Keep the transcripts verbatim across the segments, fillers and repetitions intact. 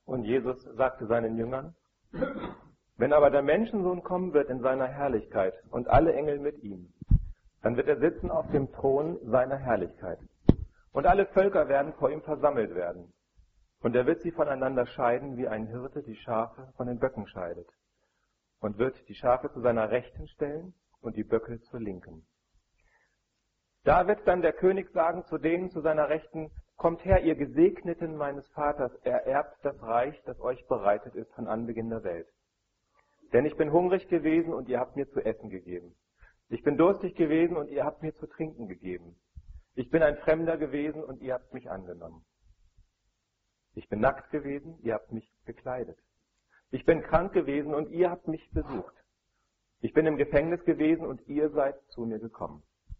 Und Jesus sagte seinen Jüngern, wenn aber der Menschensohn kommen wird in seiner Herrlichkeit und alle Engel mit ihm, dann wird er sitzen auf dem Thron seiner Herrlichkeit. Und alle Völker werden vor ihm versammelt werden. Und er wird sie voneinander scheiden, wie ein Hirte die Schafe von den Böcken scheidet. Und wird die Schafe zu seiner Rechten stellen und die Böcke zur Linken. Da wird dann der König sagen zu denen zu seiner Rechten, kommt her, ihr Gesegneten meines Vaters, ererbt das Reich, das euch bereitet ist von Anbeginn der Welt. Denn ich bin hungrig gewesen und ihr habt mir zu essen gegeben. Ich bin durstig gewesen und ihr habt mir zu trinken gegeben. Ich bin ein Fremder gewesen und ihr habt mich angenommen. Ich bin nackt gewesen, ihr habt mich gekleidet. Ich bin krank gewesen und ihr habt mich besucht. Ich bin im Gefängnis gewesen und ihr seid zu mir gekommen.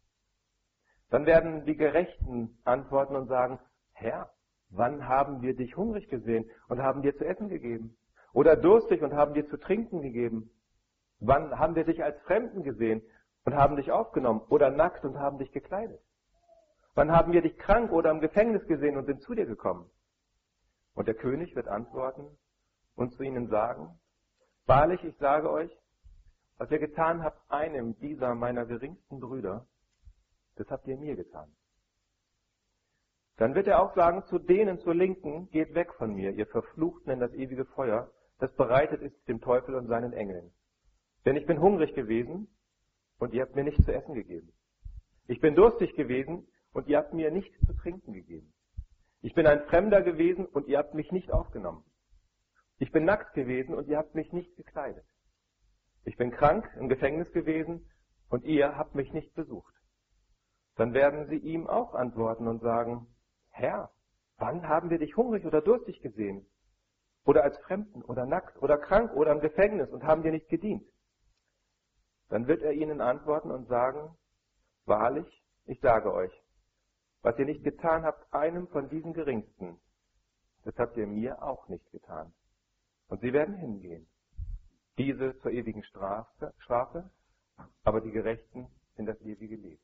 Dann werden die Gerechten antworten und sagen, Herr, wann haben wir dich hungrig gesehen und haben dir zu essen gegeben? Oder durstig und haben dir zu trinken gegeben? Wann haben wir dich als Fremden gesehen und haben dich aufgenommen? Oder nackt und haben dich gekleidet? Wann haben wir dich krank oder im Gefängnis gesehen und sind zu dir gekommen? Und der König wird antworten und zu ihnen sagen, wahrlich, ich sage euch, was ihr getan habt einem dieser meiner geringsten Brüder, das habt ihr mir getan. Dann wird er auch sagen zu denen zur Linken, geht weg von mir, ihr Verfluchten, in das ewige Feuer, das bereitet ist dem Teufel und seinen Engeln. Denn ich bin hungrig gewesen und ihr habt mir nichts zu essen gegeben. Ich bin durstig gewesen und ihr habt mir nichts zu trinken gegeben. Ich bin ein Fremder gewesen und ihr habt mich nicht aufgenommen. Ich bin nackt gewesen und ihr habt mich nicht gekleidet. Ich bin krank, im Gefängnis gewesen und ihr habt mich nicht besucht. Dann werden sie ihm auch antworten und sagen, Herr, wann haben wir dich hungrig oder durstig gesehen? Oder als Fremden oder nackt oder krank oder im Gefängnis und haben dir nicht gedient? Dann wird er ihnen antworten und sagen, wahrlich, ich sage euch, was ihr nicht getan habt, einem von diesen Geringsten, das habt ihr mir auch nicht getan. Und sie werden hingehen. Diese zur ewigen Strafe, Strafe, aber die Gerechten in das ewige Leben.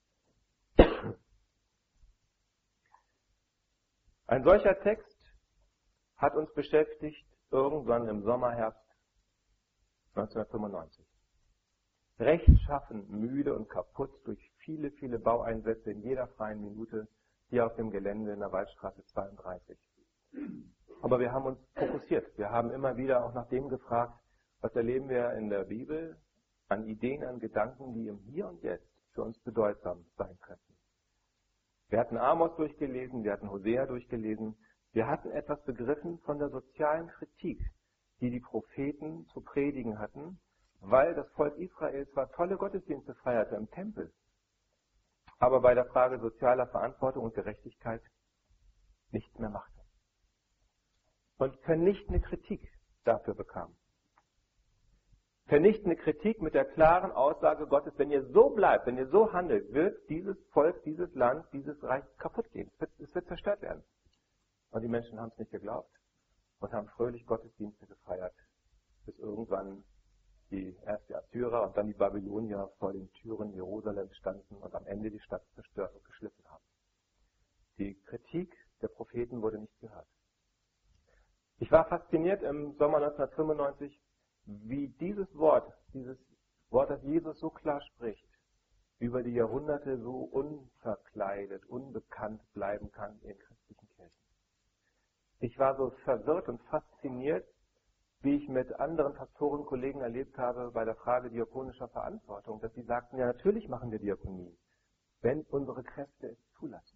Ein solcher Text hat uns beschäftigt irgendwann im Sommer, Herbst neunzehnhundertfünfundneunzig. Rechtschaffen, müde und kaputt durch viele, viele Baueinsätze in jeder freien Minute hier auf dem Gelände in der Waldstraße zweiunddreißig. Aber wir haben uns fokussiert. Wir haben immer wieder auch nach dem gefragt, was erleben wir in der Bibel an Ideen, an Gedanken, die im Hier und Jetzt für uns bedeutsam sein könnten. Wir hatten Amos durchgelesen, wir hatten Hosea durchgelesen. Wir hatten etwas begriffen von der sozialen Kritik, die die Propheten zu predigen hatten, weil das Volk Israel zwar tolle Gottesdienste feierte im Tempel, aber bei der Frage sozialer Verantwortung und Gerechtigkeit nichts mehr machte. Und vernichtende Kritik dafür bekam. Vernichtende Kritik mit der klaren Aussage Gottes, wenn ihr so bleibt, wenn ihr so handelt, wird dieses Volk, dieses Land, dieses Reich kaputt gehen. Es wird, es wird zerstört werden. Und die Menschen haben es nicht geglaubt und haben fröhlich Gottesdienste gefeiert, bis irgendwann die erst die Assyrer und dann die Babylonier vor den Türen Jerusalems standen und am Ende die Stadt zerstört und geschliffen haben. Die Kritik der Propheten wurde nicht gehört. Ich war fasziniert im Sommer neunzehnhundertfünfundneunzig, wie dieses Wort, dieses Wort, das Jesus so klar spricht, über die Jahrhunderte so unverkleidet, unbekannt bleiben kann in christlichen Kirchen. Ich war so verwirrt und fasziniert, wie ich mit anderen Pastoren, Kollegen erlebt habe bei der Frage diakonischer Verantwortung, dass sie sagten, ja natürlich machen wir Diakonie, wenn unsere Kräfte es zulassen.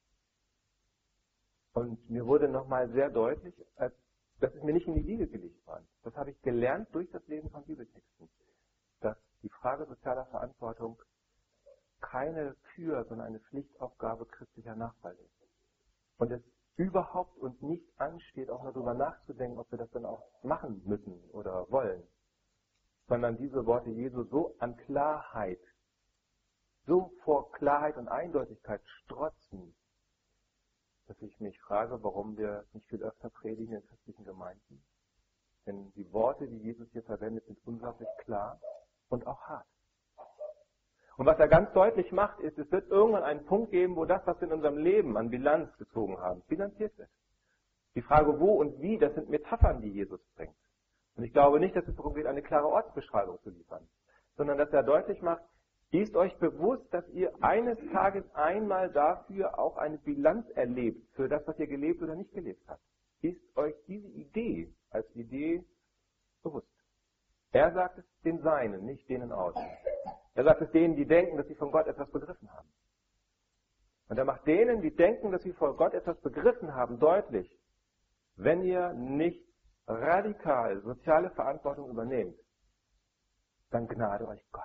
Und mir wurde nochmal sehr deutlich, als dass es mir nicht in die Wiege gelegt war. Das habe ich gelernt durch das Lesen von Bibeltexten, dass die Frage sozialer Verantwortung keine Kür, sondern eine Pflichtaufgabe christlicher Nachfolge ist. Und es überhaupt uns nicht ansteht, auch nur darüber nachzudenken, ob wir das dann auch machen müssen oder wollen, sondern diese Worte Jesu so an Klarheit, so vor Klarheit und Eindeutigkeit strotzen, dass ich mich frage, warum wir nicht viel öfter predigen in christlichen Gemeinden. Denn die Worte, die Jesus hier verwendet, sind unglaublich klar und auch hart. Und was er ganz deutlich macht, ist, es wird irgendwann einen Punkt geben, wo das, was wir in unserem Leben an Bilanz gezogen haben, bilanziert wird. Die Frage wo und wie, das sind Metaphern, die Jesus bringt. Und ich glaube nicht, dass es darum geht, eine klare Ortsbeschreibung zu liefern, sondern dass er deutlich macht, ist euch bewusst, dass ihr eines Tages einmal dafür auch eine Bilanz erlebt, für das, was ihr gelebt oder nicht gelebt habt. Ist euch diese Idee als Idee bewusst? Er sagt es den Seinen, nicht denen außen. Er sagt es denen, die denken, dass sie von Gott etwas begriffen haben. Und er macht denen, die denken, dass sie von Gott etwas begriffen haben, deutlich, wenn ihr nicht radikal soziale Verantwortung übernehmt, dann gnade euch Gott.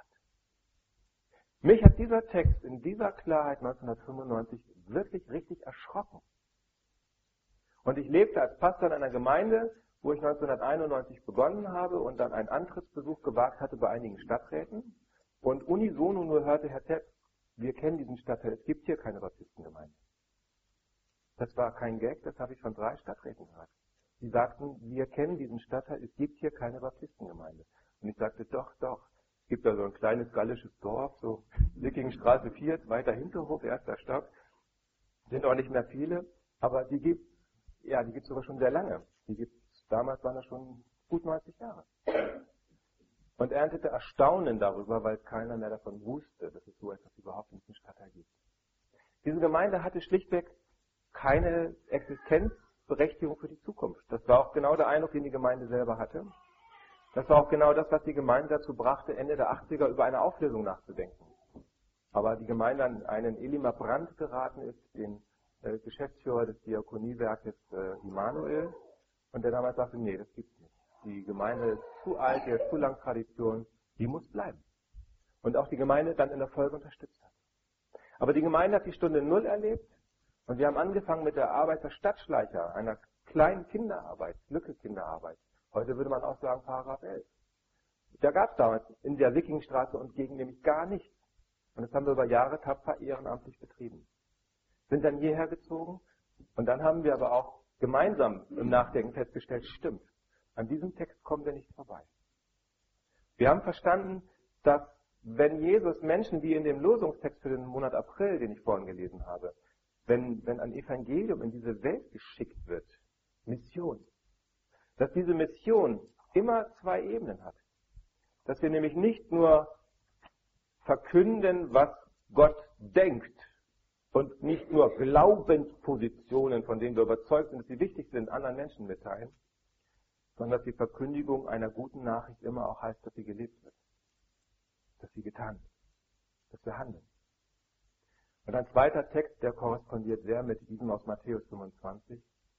Mich hat dieser Text in dieser Klarheit neunzehnhundertfünfundneunzig wirklich richtig erschrocken. Und ich lebte als Pastor in einer Gemeinde, wo ich neunzehnhunderteinundneunzig begonnen habe und dann einen Antrittsbesuch gewagt hatte bei einigen Stadträten und unisono nur hörte, Herr Tepp, wir kennen diesen Stadtteil, es gibt hier keine Baptistengemeinde. Das war kein Gag, das habe ich von drei Stadträten gehört. Die sagten, wir kennen diesen Stadtteil, es gibt hier keine Baptistengemeinde. Und ich sagte, doch, doch, es gibt da so ein kleines gallisches Dorf, so Wickingstraße vier, zweiter Hinterhof, erster Stock, sind auch nicht mehr viele, aber die gibt ja, die gibt es sogar schon sehr lange. Die gibt's, damals waren das schon gut neunzig Jahre. Und er erntete Erstaunen darüber, weil keiner mehr davon wusste, dass es so etwas überhaupt in diesem Stadtteil gibt. Diese Gemeinde hatte schlichtweg keine Existenzberechtigung für die Zukunft. Das war auch genau der Eindruck, den die Gemeinde selber hatte. Das war auch genau das, was die Gemeinde dazu brachte, Ende der achtziger über eine Auflösung nachzudenken. Aber die Gemeinde an einen Elimar Brandt geraten ist, den äh, Geschäftsführer des Diakoniewerkes äh, Immanuel, und der damals sagte, nee, das gibt's nicht. Die Gemeinde ist zu alt, die hat zu lange Tradition, die muss bleiben. Und auch die Gemeinde dann in der Folge unterstützt hat. Aber die Gemeinde hat die Stunde Null erlebt und wir haben angefangen mit der Arbeit der Stadtschleicher, einer kleinen Kinderarbeit, Lücke-Kinderarbeit. Heute würde man auch sagen Paragraph elf. Da gab es damals in der Wikingstraße und Gegend nämlich gar nichts. Und das haben wir über Jahre tapfer ehrenamtlich betrieben. Sind dann hierher gezogen und dann haben wir aber auch gemeinsam im Nachdenken festgestellt, stimmt, an diesem Text kommen wir nicht vorbei. Wir haben verstanden, dass wenn Jesus Menschen, wie in dem Losungstext für den Monat April, den ich vorhin gelesen habe, wenn, wenn ein Evangelium in diese Welt geschickt wird, Mission, dass diese Mission immer zwei Ebenen hat. Dass wir nämlich nicht nur verkünden, was Gott denkt und nicht nur Glaubenspositionen, von denen wir überzeugt sind, dass sie wichtig sind, anderen Menschen mitteilen, sondern dass die Verkündigung einer guten Nachricht immer auch heißt, dass sie gelebt wird, dass sie getan wird, dass wir handeln. Und ein zweiter Text, der korrespondiert sehr mit diesem aus Matthäus fünfundzwanzig,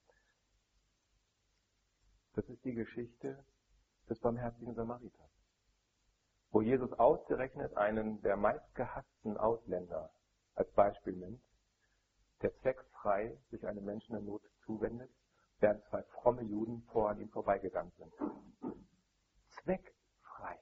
das ist die Geschichte des barmherzigen Samariters, wo Jesus ausgerechnet einen der meistgehassten Ausländer als Beispiel nimmt, der zweckfrei sich einem Menschen in Not zuwendet, während zwei fromme Juden vor an ihm vorbeigegangen sind. Zweckfrei.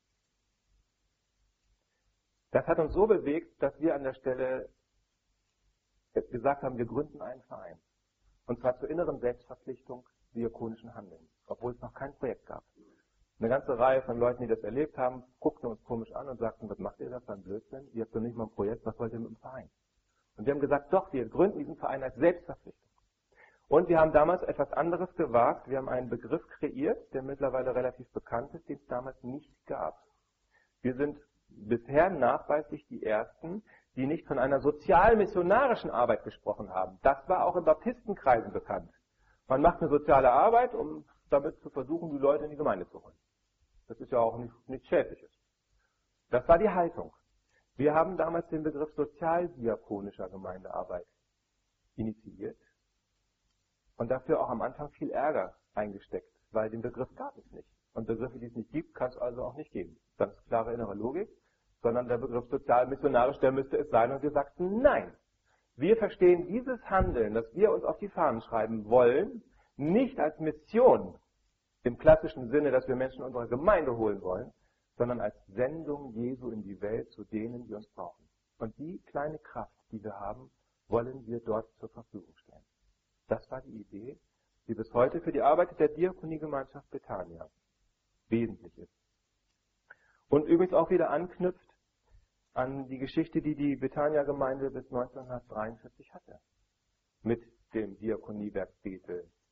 Das hat uns so bewegt, dass wir an der Stelle gesagt haben, wir gründen einen Verein. Und zwar zur inneren Selbstverpflichtung diakonischen Handelns, obwohl es noch kein Projekt gab. Eine ganze Reihe von Leuten, die das erlebt haben, guckten uns komisch an und sagten, was macht ihr da für ein Blödsinn? Ihr habt doch nicht mal ein Projekt, was wollt ihr mit dem Verein? Und wir haben gesagt, doch, wir gründen diesen Verein als Selbstverpflichtung. Und wir haben damals etwas anderes gewagt. Wir haben einen Begriff kreiert, der mittlerweile relativ bekannt ist, den es damals nicht gab. Wir sind bisher nachweislich die Ersten, die nicht von einer sozial-missionarischen Arbeit gesprochen haben. Das war auch in Baptistenkreisen bekannt. Man macht eine soziale Arbeit, um damit zu versuchen, die Leute in die Gemeinde zu holen. Das ist ja auch nicht, nichts Schädliches. Das war die Haltung. Wir haben damals den Begriff sozialdiakonischer Gemeindearbeit initiiert und dafür auch am Anfang viel Ärger eingesteckt, weil den Begriff gab es nicht. Und Begriffe, die es nicht gibt, kann es also auch nicht geben. Ganz klare innere Logik, sondern der Begriff sozial-missionarisch, der müsste es sein. Und wir sagten, nein, wir verstehen dieses Handeln, das wir uns auf die Fahnen schreiben wollen, nicht als Mission im klassischen Sinne, dass wir Menschen in unsere Gemeinde holen wollen, sondern als Sendung Jesu in die Welt zu denen, die uns brauchen. Und die kleine Kraft, die wir haben, wollen wir dort zur Verfügung stellen. Das war die Idee, die bis heute für die Arbeit der Diakoniegemeinschaft Betania wesentlich ist. Und übrigens auch wieder anknüpft an die Geschichte, die die Betania-Gemeinde bis neunzehnhundertdreiundvierzig hatte. Mit dem Diakoniewerk Bethel,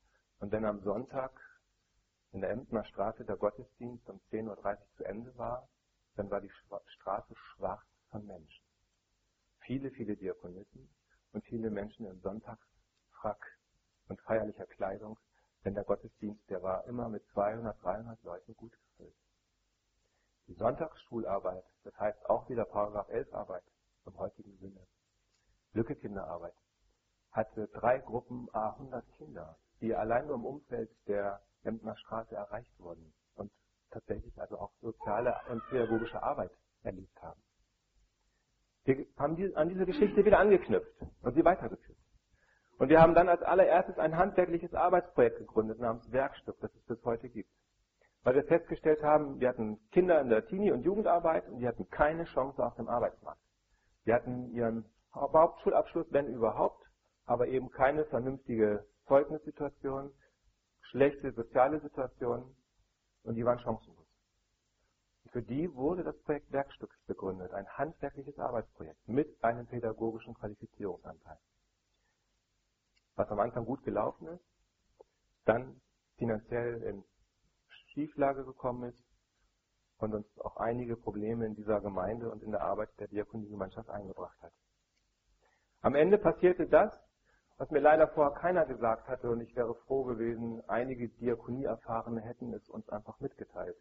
Und wenn am Sonntag in der Emdener Straße der Gottesdienst um zehn Uhr dreißig zu Ende war, dann war die Straße schwarz von Menschen. Viele, viele Diakonissen und viele Menschen im Sonntagsfrack und feierlicher Kleidung, denn der Gottesdienst, der war immer mit zweihundert, dreihundert Leuten gut gefüllt. Die Sonntagsschularbeit, das heißt auch wieder Paragraph elf Arbeit im heutigen Sinne, Lücke-Kinderarbeit, hatte drei Gruppen à hundert Kinder, die allein nur im Umfeld der Emdener Straße erreicht wurden und tatsächlich also auch soziale und pädagogische Arbeit erlebt haben. Wir haben die, an diese Geschichte wieder angeknüpft und sie weitergeführt. Und wir haben dann als allererstes ein handwerkliches Arbeitsprojekt gegründet namens Werkstück, das es bis heute gibt. Weil wir festgestellt haben, wir hatten Kinder in der Teenie- und Jugendarbeit und die hatten keine Chance auf dem Arbeitsmarkt. Die hatten ihren Hauptschulabschluss, wenn überhaupt, aber eben keine vernünftige Zeugnissituation, schlechte soziale Situation und die waren chancenlos. Und für die wurde das Projekt Werkstück begründet, ein handwerkliches Arbeitsprojekt mit einem pädagogischen Qualifizierungsanteil. Was am Anfang gut gelaufen ist, dann finanziell in Schieflage gekommen ist und uns auch einige Probleme in dieser Gemeinde und in der Arbeit der Diakoniegemeinschaft eingebracht hat. Am Ende passierte das, was mir leider vorher keiner gesagt hatte, und ich wäre froh gewesen, einige Diakonieerfahrene hätten es uns einfach mitgeteilt.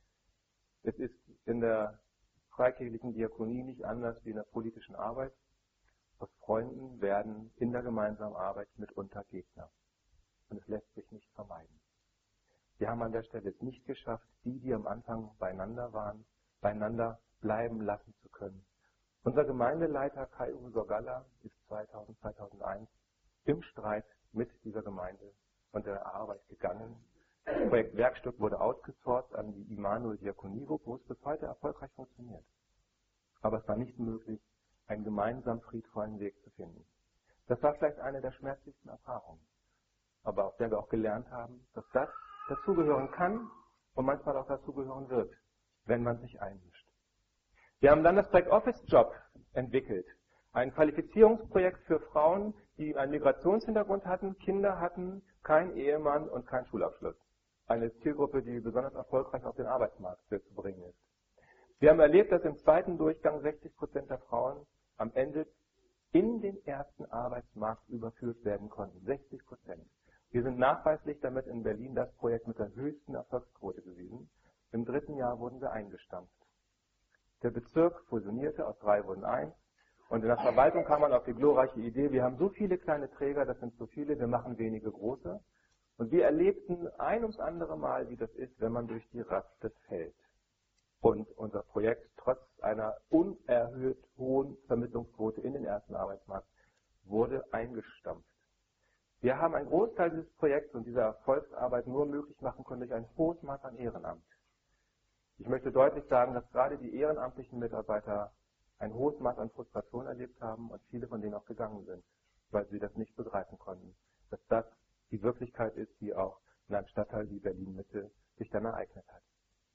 Es ist in der freikirchlichen Diakonie nicht anders wie in der politischen Arbeit. Aus Freunden werden in der gemeinsamen Arbeit mitunter Gegner. Und es lässt sich nicht vermeiden. Wir haben an der Stelle es nicht geschafft, die, die am Anfang beieinander waren, beieinander bleiben lassen zu können. Unser Gemeindeleiter Kai-Uwe Sorgalla ist zweitausend, zweitausendeins im Streit mit dieser Gemeinde und der Arbeit gegangen. Das Projekt Werkstück wurde outgesourced an die Immanuel Diakonie, wo es bis heute erfolgreich funktioniert. Aber es war nicht möglich, einen gemeinsam friedvollen Weg zu finden. Das war vielleicht eine der schmerzlichsten Erfahrungen, aber aus der wir auch gelernt haben, dass das dazugehören kann und manchmal auch dazugehören wird, wenn man sich einmischt. Wir haben dann das Projekt Office Job entwickelt, ein Qualifizierungsprojekt für Frauen, die einen Migrationshintergrund hatten, Kinder hatten, keinen Ehemann und keinen Schulabschluss. Eine Zielgruppe, die besonders erfolgreich auf den Arbeitsmarkt zu bringen ist. Wir haben erlebt, dass im zweiten Durchgang sechzig Prozent der Frauen am Ende in den ersten Arbeitsmarkt überführt werden konnten. sechzig Prozent. Wir sind nachweislich damit in Berlin das Projekt mit der höchsten Erfolgsquote gewesen. Im dritten Jahr wurden wir eingestampft. Der Bezirk fusionierte, aus drei wurden eins. Und in der Verwaltung kam man auf die glorreiche Idee, wir haben so viele kleine Träger, das sind so viele, wir machen wenige große. Und wir erlebten ein ums andere Mal, wie das ist, wenn man durch die Raste fällt. Und unser Projekt, trotz einer unerhöht hohen Vermittlungsquote in den ersten Arbeitsmarkt, wurde eingestampft. Wir haben einen Großteil dieses Projekts und dieser Erfolgsarbeit nur möglich machen können durch ein hohes Maß an Ehrenamt. Ich möchte deutlich sagen, dass gerade die ehrenamtlichen Mitarbeiter ein hohes Maß an Frustration erlebt haben und viele von denen auch gegangen sind, weil sie das nicht begreifen konnten, dass das die Wirklichkeit ist, die auch in einem Stadtteil wie Berlin-Mitte sich dann ereignet hat.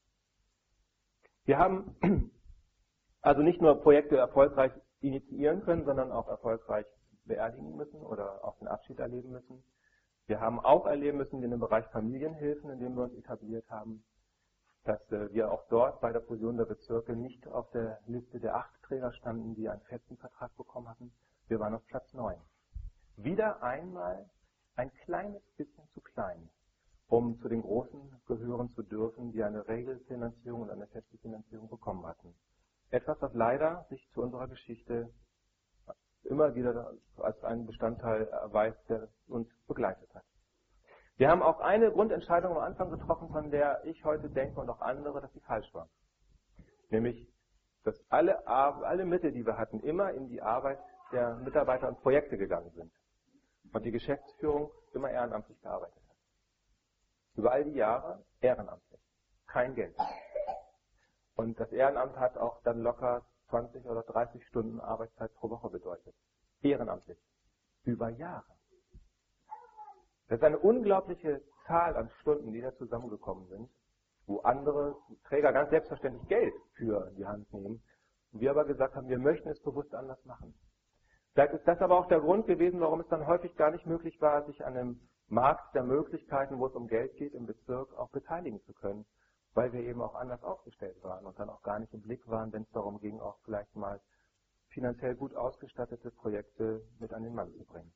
Wir haben also nicht nur Projekte erfolgreich initiieren können, sondern auch erfolgreich beerdigen müssen oder auch den Abschied erleben müssen. Wir haben auch erleben müssen in dem Bereich Familienhilfen, in dem wir uns etabliert haben, dass wir auch dort bei der Fusion der Bezirke nicht auf der Liste der acht Träger standen, die einen festen Vertrag bekommen hatten. Wir waren auf Platz neun. Wieder einmal ein kleines bisschen zu klein, um zu den Großen gehören zu dürfen, die eine Regelfinanzierung und eine feste Finanzierung bekommen hatten. Etwas, was leider sich zu unserer Geschichte immer wieder als einen Bestandteil erweist, der uns begleitet hat. Wir haben auch eine Grundentscheidung am Anfang getroffen, von der ich heute denke und auch andere, dass sie falsch war. Nämlich, dass alle, alle Mittel, die wir hatten, immer in die Arbeit der Mitarbeiter und Projekte gegangen sind. Und die Geschäftsführung immer ehrenamtlich gearbeitet hat. Über all die Jahre ehrenamtlich. Kein Geld. Und das Ehrenamt hat auch dann locker zwanzig oder dreißig Stunden Arbeitszeit pro Woche bedeutet. Ehrenamtlich. Über Jahre. Das ist eine unglaubliche Zahl an Stunden, die da zusammengekommen sind, wo andere Träger ganz selbstverständlich Geld für die Hand nehmen. Und wir aber gesagt haben, wir möchten es bewusst anders machen. Vielleicht ist das aber auch der Grund gewesen, warum es dann häufig gar nicht möglich war, sich an einem Markt der Möglichkeiten, wo es um Geld geht, im Bezirk auch beteiligen zu können, weil wir eben auch anders aufgestellt waren und dann auch gar nicht im Blick waren, wenn es darum ging, auch vielleicht mal finanziell gut ausgestattete Projekte mit an den Mann zu bringen.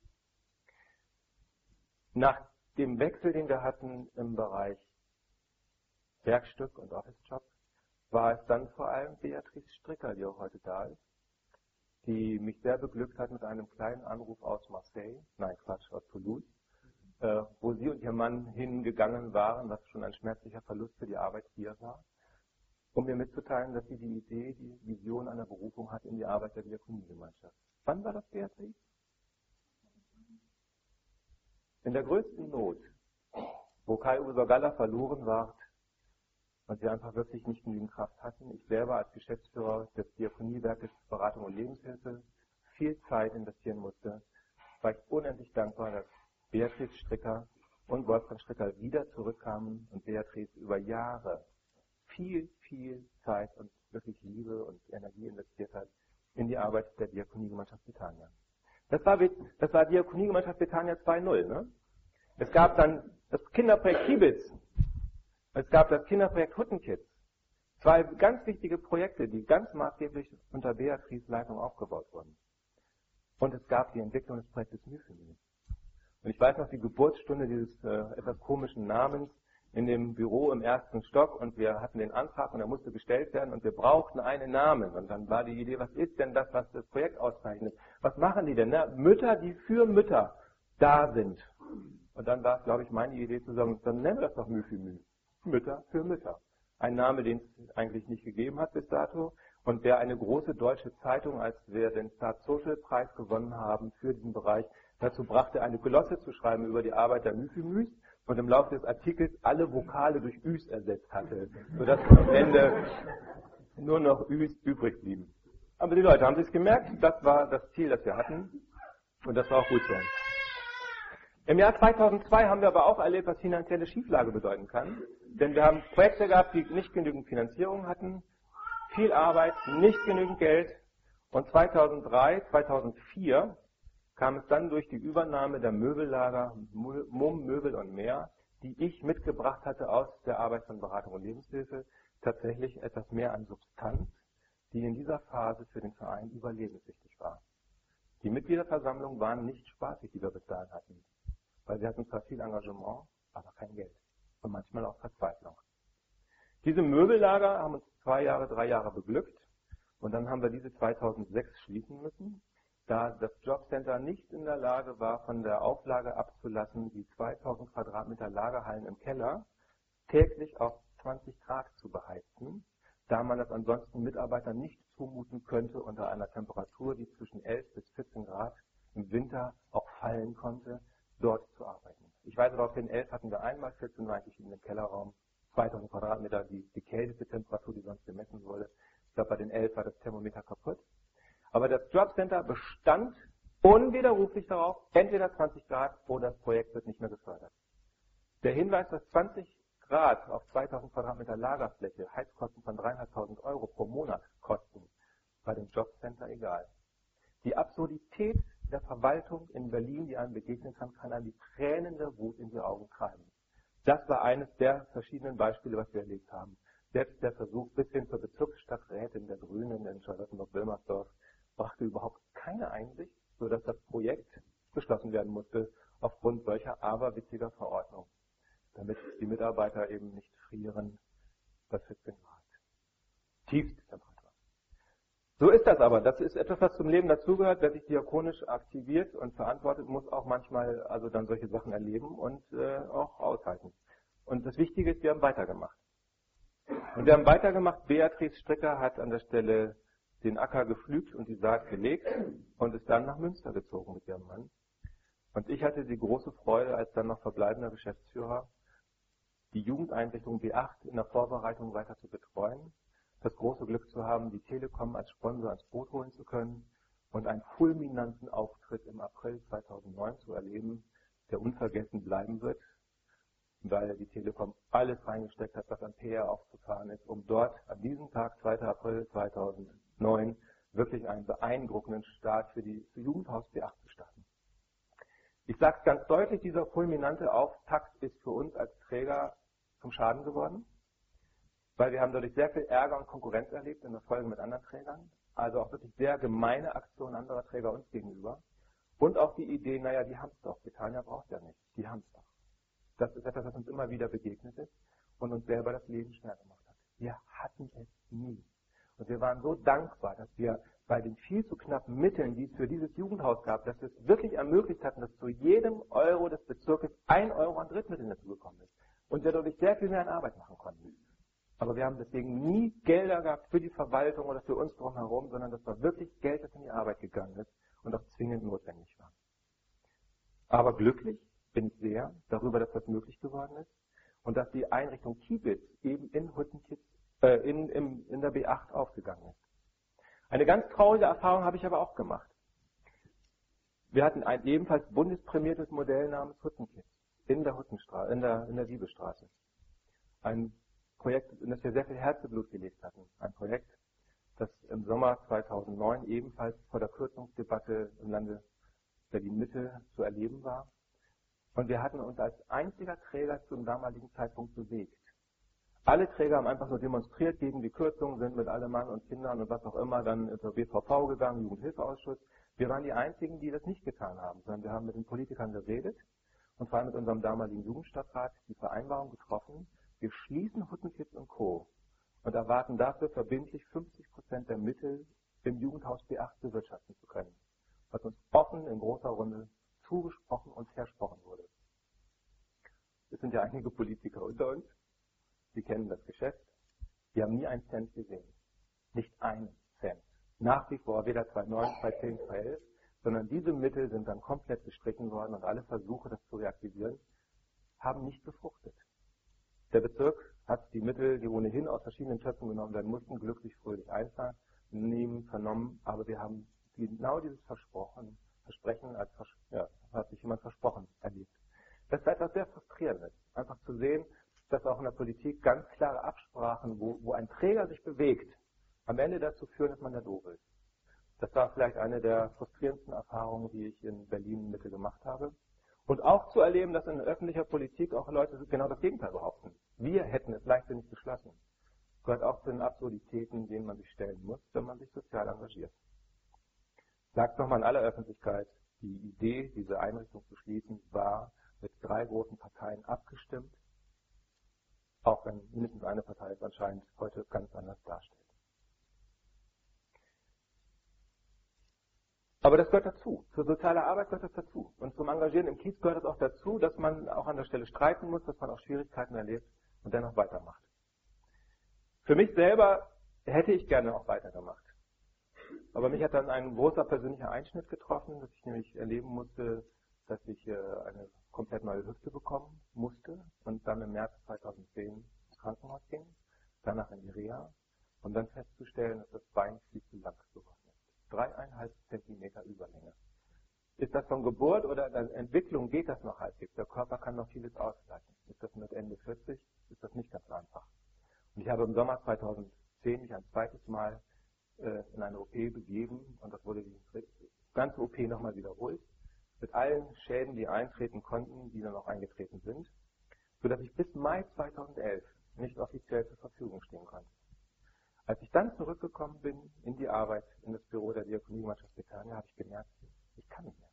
Nach dem Wechsel, den wir hatten im Bereich Werkstück und Office-Job, war es dann vor allem Beatrice Stricker, die auch heute da ist, die mich sehr beglückt hat mit einem kleinen Anruf aus Marseille, nein Quatsch, aus Toulouse, äh, wo sie und ihr Mann hingegangen waren, was schon ein schmerzlicher Verlust für die Arbeit hier war, um mir mitzuteilen, dass sie die Idee, die Vision einer Berufung hat in die Arbeit der Diakoniegemeinschaft. Wann war das, Beatrice? In der größten Not, wo Kai-Uwe Sorgalla verloren ward und wir einfach wirklich nicht genügend Kraft hatten. Ich selber als Geschäftsführer des Diakoniewerkes Beratung und Lebenshilfe viel Zeit investieren musste, war ich unendlich dankbar, dass Beatrice Stricker und Wolfgang Stricker wieder zurückkamen und Beatrice über Jahre viel, viel Zeit und wirklich Liebe und Energie investiert hat in die Arbeit der Diakoniegemeinschaft Bethanien. Das war, das war Diakoniegemeinschaft Bethanien zwei Punkt null. Ne? Es gab dann das Kinderprojekt Kiebitz. Es gab das Kinderprojekt Huttenkids. Zwei ganz wichtige Projekte, die ganz maßgeblich unter Beatrice Leitung aufgebaut wurden. Und es gab die Entwicklung des Projektes Mühfemie. Und ich weiß noch die Geburtsstunde dieses äh, etwas komischen Namens in dem Büro im ersten Stock und wir hatten den Antrag und er musste gestellt werden und wir brauchten einen Namen. Und dann war die Idee, was ist denn das, was das Projekt auszeichnet? Was machen die denn? Na, Mütter, die für Mütter da sind. Und dann war es, glaube ich, meine Idee zu sagen, dann nennen wir das doch Mühfemie. Mütter für Mütter. Ein Name, den es eigentlich nicht gegeben hat bis dato und der eine große deutsche Zeitung, als wir den Start Social Preis gewonnen haben für diesen Bereich, dazu brachte, eine Glosse zu schreiben über die Arbeit der Mühfemüs und im Laufe des Artikels alle Vokale durch Üs ersetzt hatte, sodass am Ende nur noch Üs übrig blieben. Aber die Leute haben sich gemerkt, das war das Ziel, das wir hatten und das war auch gut so. Im Jahr zweitausendzwei haben wir aber auch erlebt, was finanzielle Schieflage bedeuten kann. Denn wir haben Projekte gehabt, die nicht genügend Finanzierung hatten, viel Arbeit, nicht genügend Geld. Und zweitausenddrei, zweitausendvier kam es dann durch die Übernahme der Möbellager Mumm, Möbel und mehr, die ich mitgebracht hatte aus der Arbeit von Beratung und Lebenshilfe, tatsächlich etwas mehr an Substanz, die in dieser Phase für den Verein überlebenswichtig war. Die Mitgliederversammlungen waren nicht spaßig, die wir bis dahin hatten. Weil wir hatten zwar viel Engagement, aber kein Geld. Und manchmal auch Verzweiflung. Diese Möbellager haben uns zwei Jahre, drei Jahre beglückt. Und dann haben wir diese zweitausendsechs schließen müssen, da das Jobcenter nicht in der Lage war, von der Auflage abzulassen, die zweitausend Quadratmeter Lagerhallen im Keller täglich auf zwanzig Grad zu beheizen, da man das ansonsten Mitarbeitern nicht zumuten könnte, unter einer Temperatur, die zwischen elf bis vierzehn Grad im Winter auch fallen konnte, dort zu arbeiten. Ich weiß aber, auf den elf hatten wir einmal vierzehn eigentlich in dem Kellerraum, zweitausend Quadratmeter, die, die kälteste Temperatur, die sonst gemessen wurde. Ich glaube, bei den elf war das Thermometer kaputt. Aber das Jobcenter bestand unwiderruflich darauf, entweder zwanzig Grad oder das Projekt wird nicht mehr gefördert. Der Hinweis, dass zwanzig Grad auf zweitausend Quadratmeter Lagerfläche Heizkosten von dreieinhalbtausend Euro pro Monat kosten, war dem Jobcenter egal. Die Absurdität der Verwaltung in Berlin, die einem begegnen kann, kann einem die Tränen der Wut in die Augen treiben. Das war eines der verschiedenen Beispiele, was wir erlebt haben. Selbst der Versuch bis hin zur Bezirksstadträtin der Grünen in Charlottenburg-Wilmersdorf brachte überhaupt keine Einsicht, sodass das Projekt geschlossen werden musste aufgrund solcher aberwitziger Verordnung, damit die Mitarbeiter eben nicht frieren bei vierzehn Grad. Tiefste Temperatur. So ist das aber. Das ist etwas, was zum Leben dazugehört. Wer sich diakonisch aktiviert und verantwortet, muss auch manchmal also dann solche Sachen erleben und äh, auch aushalten. Und das Wichtige ist, wir haben weitergemacht. Und wir haben weitergemacht. Beatrice Stricker hat an der Stelle den Acker gepflügt und die Saat gelegt und ist dann nach Münster gezogen mit ihrem Mann. Und ich hatte die große Freude, als dann noch verbleibender Geschäftsführer, die Jugendeinrichtung B acht in der Vorbereitung weiter zu betreuen. Das große Glück zu haben, die Telekom als Sponsor ins Boot holen zu können und einen fulminanten Auftritt im April zweitausendneun zu erleben, der unvergessen bleiben wird, weil die Telekom alles reingesteckt hat, was an P R aufzufahren ist, um dort an diesem Tag, zweiter April zweitausendneun, wirklich einen beeindruckenden Start für die für Jugendhaus B acht zu starten. Ich sage es ganz deutlich, dieser fulminante Auftakt ist für uns als Träger zum Schaden geworden, weil wir haben dadurch sehr viel Ärger und Konkurrenz erlebt in der Folge mit anderen Trägern, also auch wirklich sehr gemeine Aktionen anderer Träger uns gegenüber und auch die Idee, naja, die haben es doch, Betania braucht ja nicht, die haben es doch. Das ist etwas, was uns immer wieder begegnet ist und uns selber das Leben schwer gemacht hat. Wir hatten es nie. Und wir waren so dankbar, dass wir bei den viel zu knappen Mitteln, die es für dieses Jugendhaus gab, dass wir es wirklich ermöglicht hatten, dass zu jedem Euro des Bezirkes ein Euro an Drittmitteln dazugekommen ist. Und wir dadurch sehr viel mehr an Arbeit machen konnten. Aber wir haben deswegen nie Gelder gehabt für die Verwaltung oder für uns drumherum, sondern das war wirklich Geld, das in die Arbeit gegangen ist und auch zwingend notwendig war. Aber glücklich bin ich sehr darüber, dass das möglich geworden ist und dass die Einrichtung Kiebitz eben in Huttenkitz, äh, in, in, in der B acht aufgegangen ist. Eine ganz traurige Erfahrung habe ich aber auch gemacht. Wir hatten ein ebenfalls bundesprämiertes Modell namens Huttenkitz in der Huttenstraße, in der, in der Liebesstraße. Ein Projekt, in das wir sehr viel Herzblut gelegt hatten. Ein Projekt, das im Sommer zweitausendneun ebenfalls vor der Kürzungsdebatte im Lande Berlin-Mitte zu erleben war. Und wir hatten uns als einziger Träger zum damaligen Zeitpunkt bewegt. Alle Träger haben einfach nur demonstriert gegen die Kürzungen, sind mit allem Mann und Kindern und was auch immer dann zur B V V gegangen, Jugendhilfeausschuss. Wir waren die Einzigen, die das nicht getan haben, sondern wir haben mit den Politikern geredet und vor allem mit unserem damaligen Jugendstadtrat die Vereinbarung getroffen, wir schließen Huttenkitz und Co. und erwarten dafür verbindlich fünfzig Prozent der Mittel im Jugendhaus B acht bewirtschaften zu können, was uns offen in großer Runde zugesprochen und versprochen wurde. Es sind ja einige Politiker unter uns, die kennen das Geschäft, die haben nie einen Cent gesehen. Nicht einen Cent. Nach wie vor weder zweitausendneun, zweitausendzehn, zweitausendelf, sondern diese Mittel sind dann komplett gestrichen worden und alle Versuche, das zu reaktivieren, haben nicht befruchtet. Der Bezirk hat die Mittel, die ohnehin aus verschiedenen Töpfen genommen werden mussten, glücklich fröhlich einvernehmen, vernommen, aber wir haben genau dieses Versprochen, Versprechen, als Vers ja, hat sich jemand versprochen, erlebt. Das ist etwas sehr Frustrierendes, einfach zu sehen, dass auch in der Politik ganz klare Absprachen, wo, wo ein Träger sich bewegt, am Ende dazu führen, dass man da doof ist. Das war vielleicht eine der frustrierendsten Erfahrungen, die ich in Berlin Mitte gemacht habe. Und auch zu erleben, dass in öffentlicher Politik auch Leute genau das Gegenteil behaupten. Wir hätten es leichtsinnig beschlossen. Das gehört auch zu den Absurditäten, denen man sich stellen muss, wenn man sich sozial engagiert. Ich sage es nochmal in aller Öffentlichkeit, die Idee, diese Einrichtung zu schließen, war mit drei großen Parteien abgestimmt, auch wenn mindestens eine Partei es anscheinend heute ganz anders darstellt. Aber das gehört dazu. Für soziale Arbeit gehört das dazu. Und zum Engagieren im Kiez gehört es auch dazu, dass man auch an der Stelle streiten muss, dass man auch Schwierigkeiten erlebt und dennoch weitermacht. Für mich selber hätte ich gerne auch weitergemacht. Aber mich hat dann ein großer persönlicher Einschnitt getroffen, dass ich nämlich erleben musste, dass ich eine komplett neue Hüfte bekommen musste und dann im März zweitausendzehn ins Krankenhaus ging, danach in die Reha und dann festzustellen, dass das Bein viel zu lang geworden ist. Dreieinhalb Zentimeter Überlänge. Ist das von Geburt oder in der Entwicklung geht das noch halbwegs? Der Körper kann noch vieles ausgleichen. Ist das mit Ende vierzig? Ist das nicht ganz einfach. Und ich habe im Sommer zweitausendzehn mich ein zweites Mal äh, in eine O P begeben und das wurde die ganze O P nochmal wiederholt. Mit allen Schäden, die eintreten konnten, die dann auch eingetreten sind, sodass ich bis Mai zweitausendelf nicht offiziell zur Verfügung stehen konnte. Als ich dann zurückgekommen bin in die Arbeit, in das Büro der Diakoniegemeinschaft Betania, habe ich gemerkt, ich kann nicht mehr.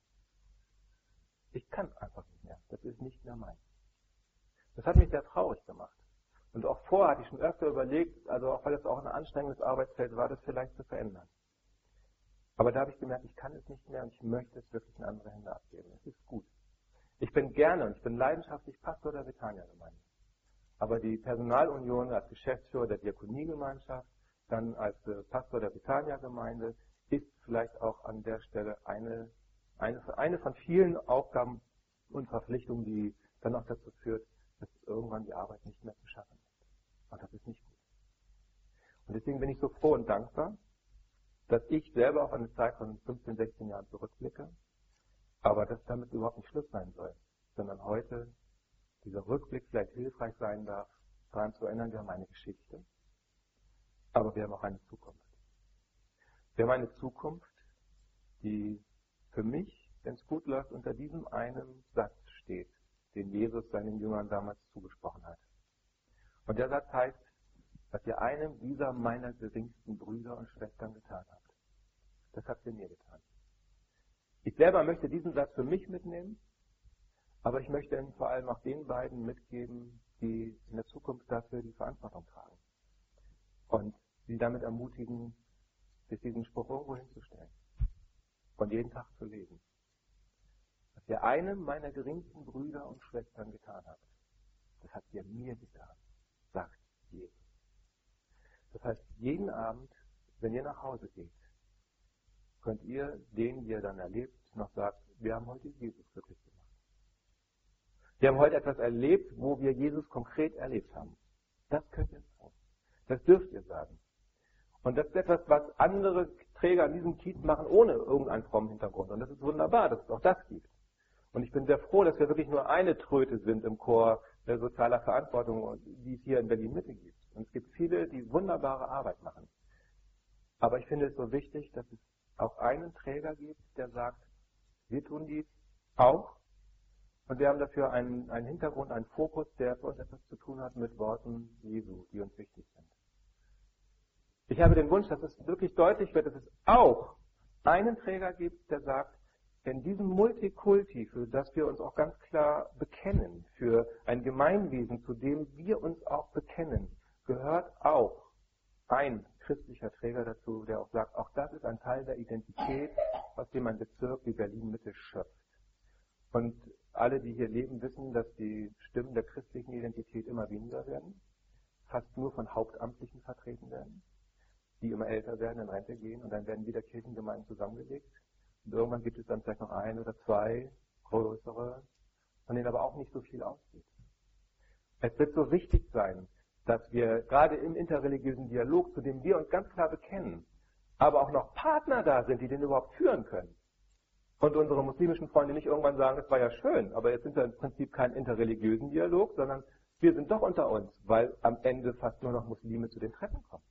Ich kann einfach nicht mehr. Das ist nicht mehr meins. Das hat mich sehr traurig gemacht. Und auch vorher hatte ich schon öfter überlegt, also auch weil es auch ein anstrengendes Arbeitsfeld war, das vielleicht zu verändern. Aber da habe ich gemerkt, ich kann es nicht mehr und ich möchte es wirklich in andere Hände abgeben. Es ist gut. Ich bin gerne und ich bin leidenschaftlich Pastor der Betania-Gemeinde. Aber die Personalunion als Geschäftsführer der Diakoniegemeinschaft, dann als Pastor der Betania-Gemeinde, ist vielleicht auch an der Stelle eine, eine, eine von vielen Aufgaben und Verpflichtungen, die dann auch dazu führt, dass irgendwann die Arbeit nicht mehr zu schaffen ist. Und das ist nicht gut. Und deswegen bin ich so froh und dankbar, dass ich selber auf eine Zeit von fünfzehn, sechzehn Jahren zurückblicke, aber dass damit überhaupt nicht Schluss sein soll, sondern heute dieser Rückblick vielleicht hilfreich sein darf, daran zu erinnern, wir haben eine Geschichte, aber wir haben auch eine Zukunft. Wir haben eine Zukunft, die für mich wenn es gut läuft, unter diesem einen Satz steht, den Jesus seinen Jüngern damals zugesprochen hat. Und der Satz heißt, was ihr einem dieser meiner geringsten Brüder und Schwestern getan habt, das habt ihr mir getan. Ich selber möchte diesen Satz für mich mitnehmen, aber ich möchte ihn vor allem auch den beiden mitgeben, die in der Zukunft dafür die Verantwortung tragen. Und sie damit ermutigen, sich diesen Spruch irgendwo hinzustellen und jeden Tag zu lesen. Was ihr einem meiner geringsten Brüder und Schwestern getan habt, das habt ihr mir getan, sagt Jesus. Das heißt, jeden Abend, wenn ihr nach Hause geht, könnt ihr den, die ihr dann erlebt, noch sagen, wir haben heute Jesus glücklich gemacht. Wir haben heute etwas erlebt, wo wir Jesus konkret erlebt haben. Das könnt ihr sagen. Das dürft ihr sagen. Und das ist etwas, was andere Träger an diesem Kiez machen, ohne irgendeinen frommen Hintergrund. Und das ist wunderbar, dass es auch das gibt. Und ich bin sehr froh, dass wir wirklich nur eine Tröte sind im Chor der sozialer Verantwortung, die es hier in Berlin-Mitte gibt. Und es gibt viele, die wunderbare Arbeit machen. Aber ich finde es so wichtig, dass es auch einen Träger gibt, der sagt, wir tun dies auch. Und wir haben dafür einen, einen Hintergrund, einen Fokus, der für uns etwas zu tun hat mit Worten Jesu, die uns wichtig sind. Ich habe den Wunsch, dass es wirklich deutlich wird, dass es auch einen Träger gibt, der sagt, in diesem Multikulti, für das wir uns auch ganz klar bekennen, für ein Gemeinwesen, zu dem wir uns auch bekennen, gehört auch ein christlicher Träger dazu, der auch sagt, auch das ist ein Teil der Identität, aus dem ein Bezirk wie Berlin-Mitte schöpft. Und alle, die hier leben, wissen, dass die Stimmen der christlichen Identität immer weniger werden, fast nur von Hauptamtlichen vertreten werden, die immer älter werden, in Rente gehen und dann werden wieder Kirchengemeinden zusammengelegt. Und irgendwann gibt es dann vielleicht noch ein oder zwei größere, von denen aber auch nicht so viel ausgeht. Es wird so wichtig sein, dass wir gerade im interreligiösen Dialog, zu dem wir uns ganz klar bekennen, aber auch noch Partner da sind, die den überhaupt führen können. Und unsere muslimischen Freunde nicht irgendwann sagen, es war ja schön, aber jetzt sind wir im Prinzip kein interreligiösen Dialog, sondern wir sind doch unter uns, weil am Ende fast nur noch Muslime zu den Treffen kommen.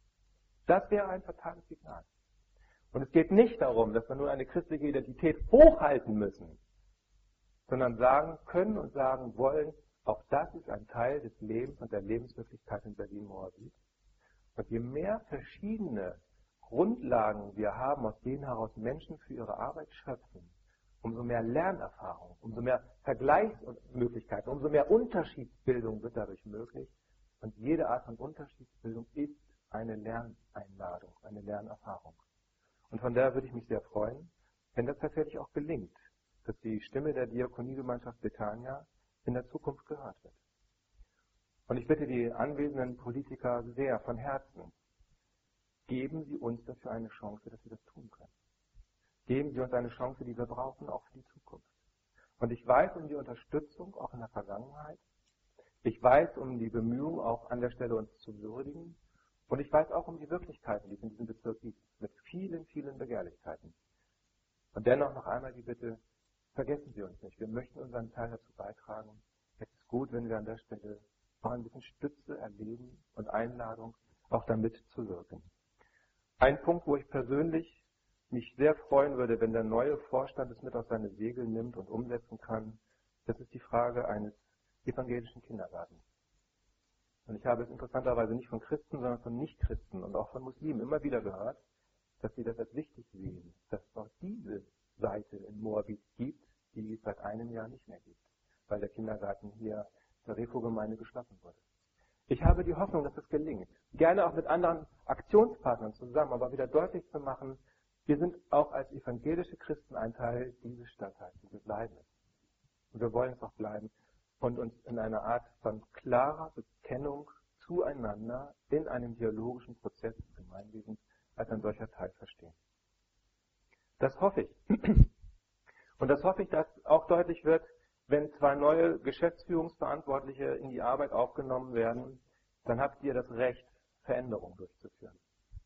Das wäre ein fatales Signal. Und es geht nicht darum, dass wir nur eine christliche Identität hochhalten müssen, sondern sagen können und sagen wollen, auch das ist ein Teil des Lebens und der Lebenswirklichkeit in Berlin-Moabit. Und je mehr verschiedene Grundlagen wir haben, aus denen heraus Menschen für ihre Arbeit schöpfen, umso mehr Lernerfahrung, umso mehr Vergleichsmöglichkeiten, umso mehr Unterschiedsbildung wird dadurch möglich. Und jede Art von Unterschiedsbildung ist eine Lerneinladung, eine Lernerfahrung. Und von daher würde ich mich sehr freuen, wenn das tatsächlich auch gelingt, dass die Stimme der Diakoniegemeinschaft Betania in der Zukunft gehört wird. Und ich bitte die anwesenden Politiker sehr von Herzen, geben Sie uns dafür eine Chance, dass wir das tun können. Geben Sie uns eine Chance, die wir brauchen, auch für die Zukunft. Und ich weiß um die Unterstützung auch in der Vergangenheit. Ich weiß um die Bemühungen, auch an der Stelle uns zu würdigen. Und ich weiß auch um die Wirklichkeiten, die es in diesem Bezirk gibt, mit vielen, vielen Begehrlichkeiten. Und dennoch noch einmal die Bitte, vergessen Sie uns nicht. Wir möchten unseren Teil dazu beitragen. Es ist gut, wenn wir an der Stelle auch ein bisschen Stütze erleben und Einladung, auch damit zu wirken. Ein Punkt, wo ich persönlich mich sehr freuen würde, wenn der neue Vorstand es mit auf seine Segel nimmt und umsetzen kann, das ist die Frage eines evangelischen Kindergartens. Und ich habe es interessanterweise nicht von Christen, sondern von Nichtchristen und auch von Muslimen immer wieder gehört, dass sie das als wichtig sehen, dass es auch diese Seite in Moabit gibt, die es seit einem Jahr nicht mehr gibt, weil der Kindergarten hier der Refo-Gemeinde geschlossen wurde. Ich habe die Hoffnung, dass es gelingt, gerne auch mit anderen Aktionspartnern zusammen, aber wieder deutlich zu machen, wir sind auch als evangelische Christen ein Teil dieses Stadtteils, und wir bleiben es. Und wir wollen es auch bleiben und uns in einer Art von klarer Bekennung zueinander in einem dialogischen Prozess des Gemeinwesens als ein solcher Teil verstehen. Das hoffe ich. Und das hoffe ich, dass auch deutlich wird, wenn zwei neue Geschäftsführungsverantwortliche in die Arbeit aufgenommen werden, dann habt ihr das Recht, Veränderungen durchzuführen.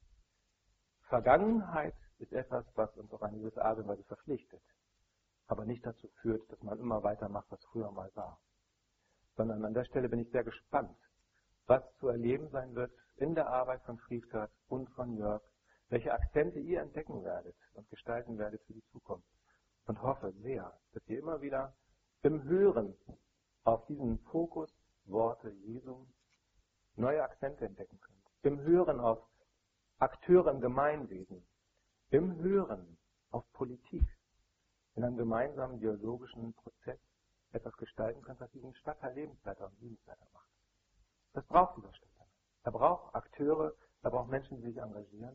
Vergangenheit ist etwas, was uns auf eine gewisse Art und Weise verpflichtet, aber nicht dazu führt, dass man immer weitermacht, was früher mal war. Sondern an der Stelle bin ich sehr gespannt, was zu erleben sein wird in der Arbeit von Friedgard und von Jörg, welche Akzente ihr entdecken werdet und gestalten werdet für die Zukunft. und hoffe sehr, dass ihr immer wieder im Hören auf diesen Fokus Worte Jesu neue Akzente entdecken könnt. Im Hören auf Akteure im Gemeinwesen. Im Hören auf Politik. In einem gemeinsamen dialogischen Prozess etwas gestalten könnt, was diesen Stadtteil lebenswerter und liebenswerter macht. Das braucht dieser Stadtteil. Er braucht Akteure, er braucht Menschen, die sich engagieren.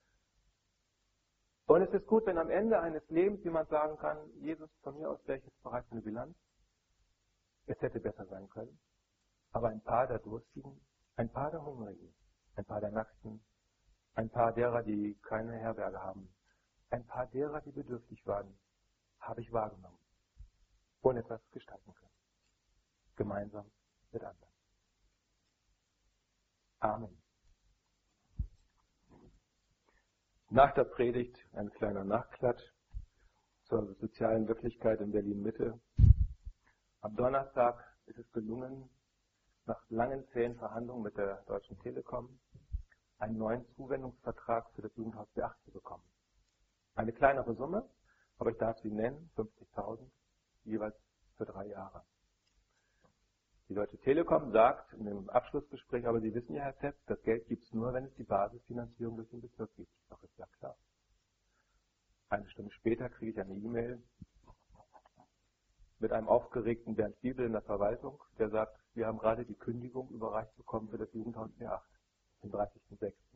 Und es ist gut, wenn am Ende eines Lebens jemand sagen kann, Jesus, von mir aus wäre ich jetzt bereit für eine Bilanz. Es hätte besser sein können. Aber ein paar der Durstigen, ein paar der Hungrigen, ein paar der Nackten, ein paar derer, die keine Herberge haben, ein paar derer, die bedürftig waren, habe ich wahrgenommen und etwas gestalten können. Gemeinsam mit anderen. Amen. Nach der Predigt ein kleiner Nachklatsch zur sozialen Wirklichkeit in Berlin-Mitte. Am Donnerstag ist es gelungen, nach langen zähen Verhandlungen mit der Deutschen Telekom einen neuen Zuwendungsvertrag für das Jugendhaus B acht zu bekommen. Eine kleinere Summe, aber ich darf sie nennen, fünfzigtausend, jeweils für drei Jahre. Die Deutsche Telekom sagt in dem Abschlussgespräch, aber Sie wissen ja, Herr Tepp, das Geld gibt es nur, wenn es die Basisfinanzierung durch den Bezirk gibt. Doch ist ja klar. Eine Stunde später kriege ich eine E-Mail mit einem aufgeregten Bernd Giebel in der Verwaltung, der sagt, wir haben gerade die Kündigung überreicht bekommen für das Jugendhaus B acht, den dreißigsten sechsten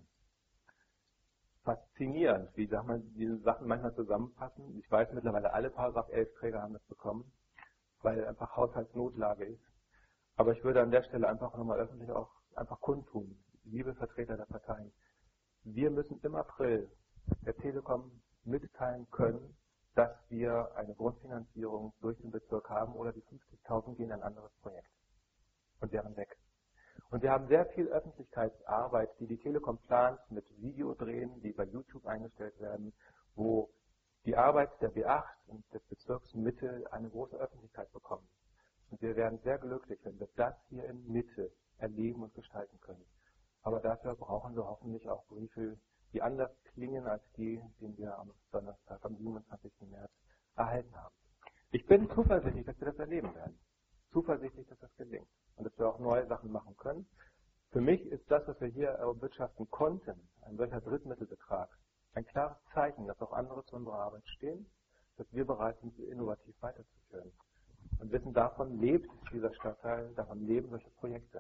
Faszinierend, wie sagt man, diese Sachen manchmal zusammenpassen. Ich weiß mittlerweile, alle Paragraph elf Träger haben das bekommen, weil einfach Haushaltsnotlage ist. Aber ich würde an der Stelle einfach nochmal öffentlich auch einfach kundtun, liebe Vertreter der Parteien, wir müssen im April der Telekom mitteilen können, dass wir eine Grundfinanzierung durch den Bezirk haben oder die fünfzigtausend gehen in ein anderes Projekt und wären weg. Und wir haben sehr viel Öffentlichkeitsarbeit, die die Telekom plant, mit Videodrehen, die bei YouTube eingestellt werden, wo die Arbeit der B acht und des Bezirks Mitte eine große Öffentlichkeit bekommen. Und wir werden sehr glücklich, wenn wir das hier in Mitte erleben und gestalten können. Aber dafür brauchen wir hoffentlich auch Briefe, die anders klingen als die, die wir am Donnerstag, am siebenundzwanzigsten März erhalten haben. Ich bin zuversichtlich, dass wir das erleben werden. Zuversichtlich, dass das gelingt. Und dass wir auch neue Sachen machen können. Für mich ist das, was wir hier erwirtschaften konnten, ein solcher Drittmittelbetrag, ein klares Zeichen, dass auch andere zu unserer Arbeit stehen, dass wir bereit sind, sie innovativ weiterzuführen. Und wissen, davon lebt dieser Stadtteil, davon leben solche Projekte.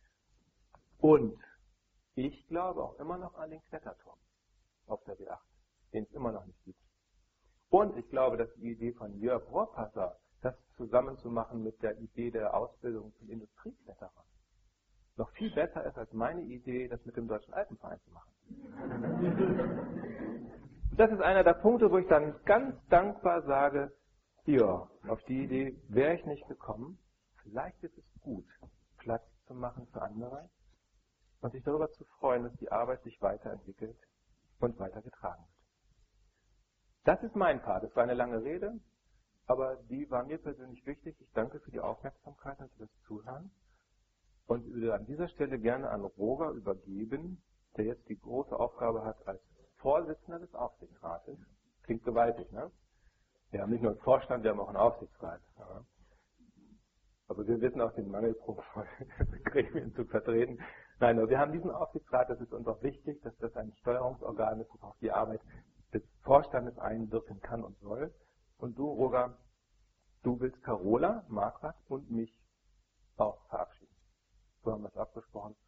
Und ich glaube auch immer noch an den Kletterturm auf der B acht, den es immer noch nicht gibt. Und ich glaube, dass die Idee von Jörg Rohrpasser, das zusammenzumachen mit der Idee der Ausbildung zum Industriekletterer, noch viel besser ist als meine Idee, das mit dem Deutschen Alpenverein zu machen. Das ist einer der Punkte, wo ich dann ganz dankbar sage, ja, auf die Idee wäre ich nicht gekommen. Vielleicht ist es gut, Platz zu machen für andere und sich darüber zu freuen, dass die Arbeit sich weiterentwickelt und weitergetragen wird. Das ist mein Part. Es war eine lange Rede, aber die war mir persönlich wichtig. Ich danke für die Aufmerksamkeit und für das Zuhören und würde an dieser Stelle gerne an Roger übergeben, der jetzt die große Aufgabe hat als Vorsitzender des Aufsichtsrates. Klingt gewaltig, ne? Wir haben nicht nur einen Vorstand, wir haben auch einen Aufsichtsrat. Ja. Aber wir wissen auch den Mangelpunkt von Gremien zu vertreten. Nein, aber wir haben diesen Aufsichtsrat, das ist uns auch wichtig, dass das ein Steuerungsorgan ist und auch die Arbeit des Vorstandes einwirken kann und soll. Und du, Roger, du willst Carola, Marquardt und mich auch verabschieden. So haben wir es abgesprochen.